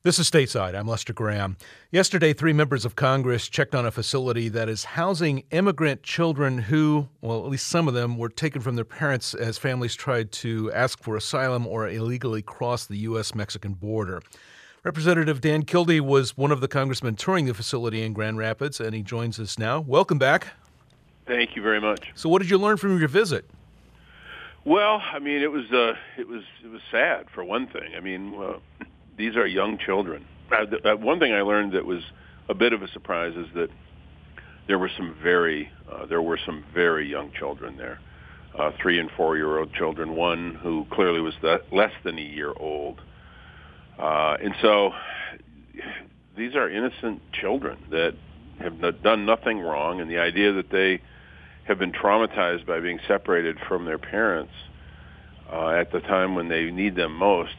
This is Stateside. I'm Lester Graham. Yesterday, 3 members of Congress checked on a facility that is housing immigrant children who, well, at least some of them, were taken from their parents as families tried to ask for asylum or illegally cross the U.S.-Mexican border. Representative Dan Kildee was one of the congressmen touring the facility in Grand Rapids, and he joins us now. Welcome back. Thank you very much. So what did you learn from your visit? Well, I mean, it was sad, for one thing. I mean, these are young children. One thing I learned that was a bit of a surprise is that there were some very young children there, 3 and 4 year old children. One who clearly was less than a year old, and so these are innocent children that have done nothing wrong. And the idea that they have been traumatized by being separated from their parents at the time when they need them most.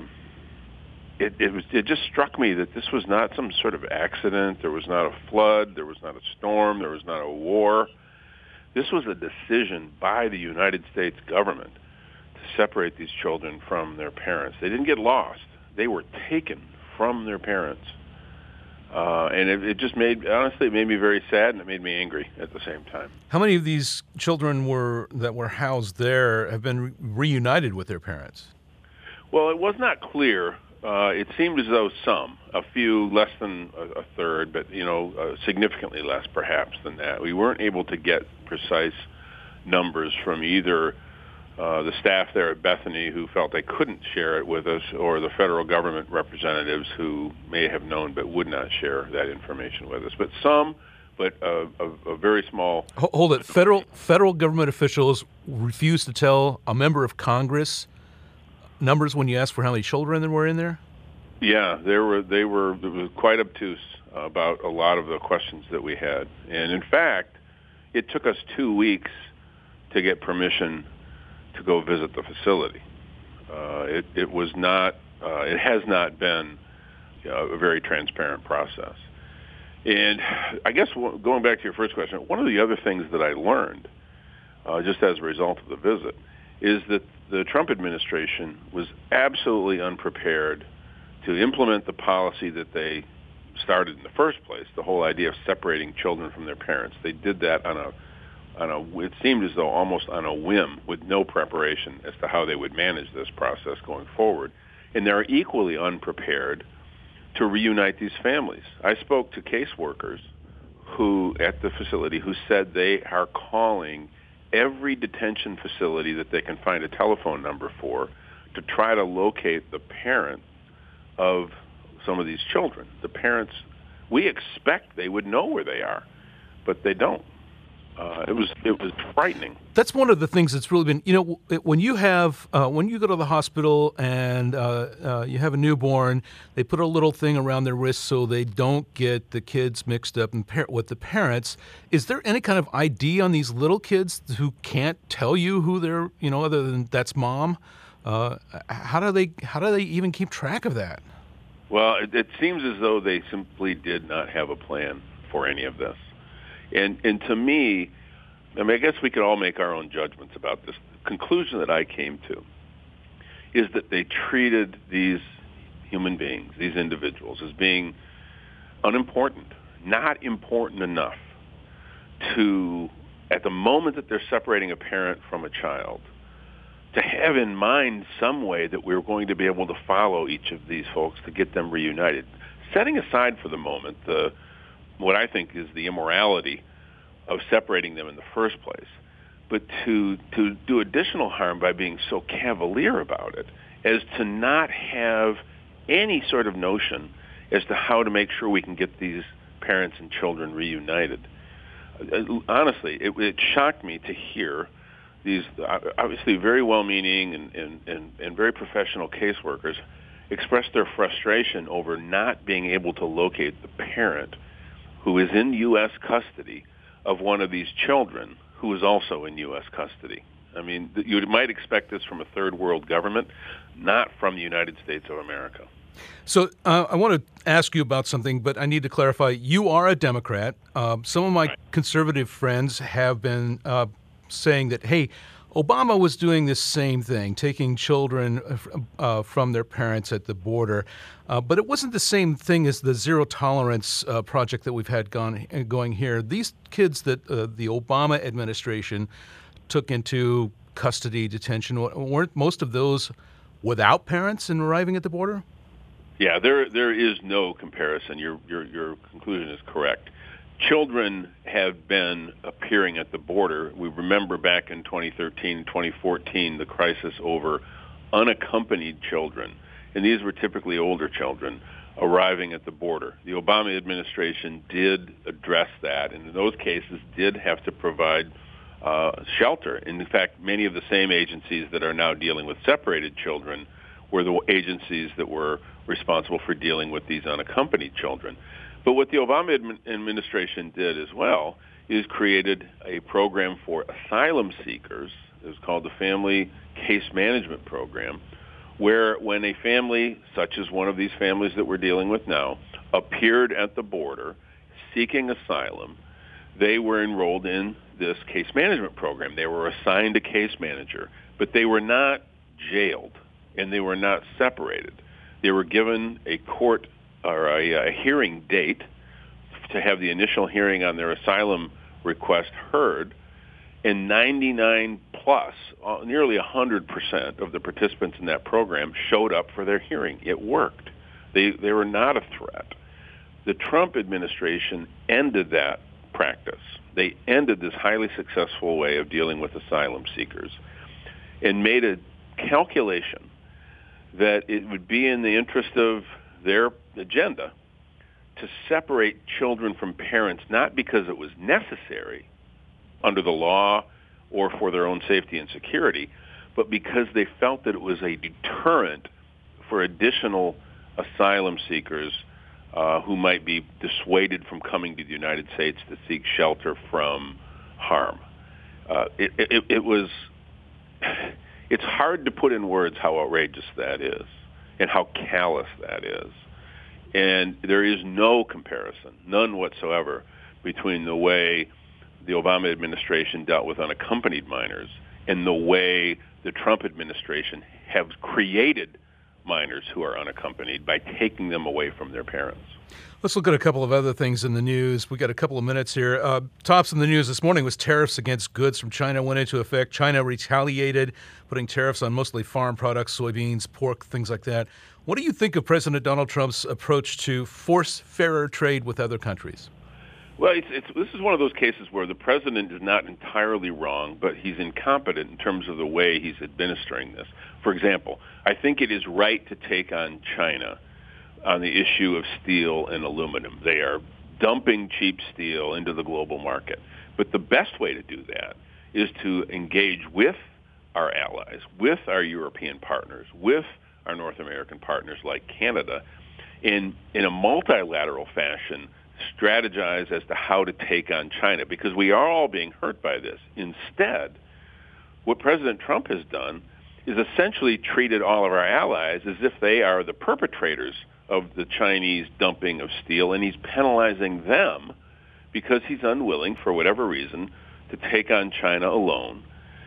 It just struck me that this was not some sort of accident. There was not a flood. There was not a storm. There was not a war. This was a decision by the United States government to separate these children from their parents. They didn't get lost. They were taken from their parents. And it just made me very sad, and it made me angry at the same time. How many of these children that were housed there have been reunited with their parents? Well, it was not clear. It seemed as though a few, less than a third, but, significantly less perhaps than that. We weren't able to get precise numbers from either the staff there at Bethany, who felt they couldn't share it with us, or the federal government representatives who may have known but would not share that information with us. But a very small... Hold it. Federal government officials refused to tell a member of Congress numbers when you asked for how many children were in there? Yeah, they were quite obtuse about a lot of the questions that we had. And in fact, it took us 2 weeks to get permission to go visit the facility. It has not been a very transparent process. And I guess going back to your first question, one of the other things that I learned just as a result of the visit is that the Trump administration was absolutely unprepared to implement the policy that they started in the first place, the whole idea of separating children from their parents. They did that it seemed as though almost on a whim, with no preparation as to how they would manage this process going forward. And they're equally unprepared to reunite these families. I spoke to caseworkers at the facility who said they are calling every detention facility that they can find a telephone number for to try to locate the parent of some of these children. The parents, we expect they would know where they are, but they don't. It was frightening. That's one of the things that's really been, when you go to the hospital and you have a newborn, they put a little thing around their wrist so they don't get the kids mixed up with the parents. Is there any kind of ID on these little kids who can't tell you who they're, other than that's mom? How do they even keep track of that? Well, it seems as though they simply did not have a plan for any of this. And to me, I guess we could all make our own judgments about this. The conclusion that I came to is that they treated these human beings, these individuals, as being unimportant, not important enough to, at the moment that they're separating a parent from a child, to have in mind some way that we're going to be able to follow each of these folks to get them reunited. Setting aside for the moment what I think is the immorality of separating them in the first place, but to do additional harm by being so cavalier about it as to not have any sort of notion as to how to make sure we can get these parents and children reunited. Honestly, it shocked me to hear these obviously very well-meaning and very professional caseworkers express their frustration over not being able to locate the parent who is in U.S. custody of one of these children who is also in U.S. custody. I mean, you might expect this from a third world government, not from the United States of America. So I want to ask you about something, but I need to clarify. You are a Democrat. Some of my conservative friends have been saying that, hey, Obama was doing this same thing, taking children from their parents at the border. But it wasn't the same thing as the zero tolerance project that we've had going here. These kids that the Obama administration took into custody, detention, weren't most of those without parents and arriving at the border? Yeah, there is no comparison. Your conclusion is correct. Children have been appearing at the border. We remember back in 2013 and 2014 the crisis over unaccompanied children, and these were typically older children arriving at the border. The Obama administration did address that, and in those cases did have to provide shelter. And in fact, many of the same agencies that are now dealing with separated children were the agencies that were responsible for dealing with these unaccompanied children. But what the Obama administration did as well is created a program for asylum seekers. It was called the Family Case Management Program, where when a family, such as one of these families that we're dealing with now, appeared at the border seeking asylum, they were enrolled in this case management program. They were assigned a case manager, but they were not jailed and they were not separated. They were given a court or a hearing date to have the initial hearing on their asylum request heard, and 99 plus, nearly 100% of the participants in that program showed up for their hearing. It worked. They were not a threat. The Trump administration ended that practice. They ended this highly successful way of dealing with asylum seekers and made a calculation that it would be in the interest of their agenda to separate children from parents, not because it was necessary under the law or for their own safety and security, but because they felt that it was a deterrent for additional asylum seekers who might be dissuaded from coming to the United States to seek shelter from harm. It was. It's hard to put in words how outrageous that is and how callous that is. And there is no comparison, none whatsoever, between the way the Obama administration dealt with unaccompanied minors and the way the Trump administration has created minors who are unaccompanied by taking them away from their parents. Let's look at a couple of other things in the news. We got a couple of minutes here. Tops in the news this morning was tariffs against goods from China went into effect. China retaliated, putting tariffs on mostly farm products, soybeans, pork, things like that. What do you think of President Donald Trump's approach to force fairer trade with other countries? Well, this is one of those cases where the president is not entirely wrong, but he's incompetent in terms of the way he's administering this. For example, I think it is right to take on China on the issue of steel and aluminum. They are dumping cheap steel into the global market. But the best way to do that is to engage with our allies, with our European partners, with our North American partners like Canada, in a multilateral fashion, strategize as to how to take on China, because we are all being hurt by this. Instead, what President Trump has done is essentially treated all of our allies as if they are the perpetrators of the Chinese dumping of steel, and he's penalizing them because he's unwilling, for whatever reason, to take on China alone.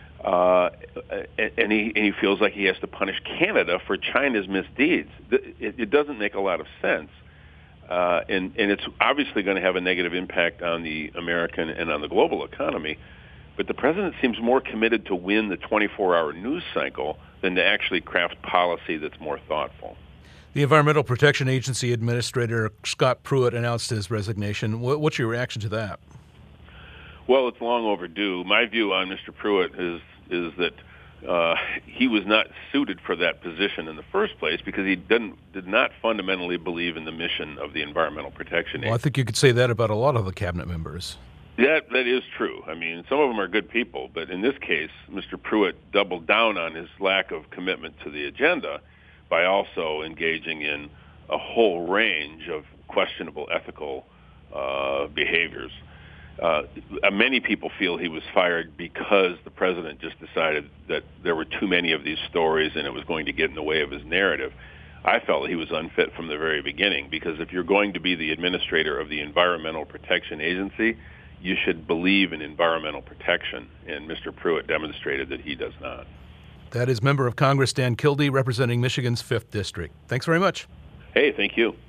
And he feels like he has to punish Canada for China's misdeeds. It doesn't make a lot of sense. And it's obviously going to have a negative impact on the American and on the global economy. But the president seems more committed to win the 24-hour news cycle than to actually craft policy that's more thoughtful. The Environmental Protection Agency Administrator Scott Pruitt announced his resignation. What's your reaction to that? Well, it's long overdue. My view on Mr. Pruitt is that he was not suited for that position in the first place because he did not fundamentally believe in the mission of the Environmental Protection Agency. Well, I think you could say that about a lot of the cabinet members. That is true. I mean, some of them are good people, but in this case, Mr. Pruitt doubled down on his lack of commitment to the agenda by also engaging in a whole range of questionable ethical behaviors. Many people feel he was fired because the president just decided that there were too many of these stories and it was going to get in the way of his narrative. I felt he was unfit from the very beginning, because if you're going to be the administrator of the Environmental Protection Agency, you should believe in environmental protection, and Mr. Pruitt demonstrated that he does not. That is Member of Congress Dan Kildee, representing Michigan's 5th District. Thanks very much. Hey, thank you.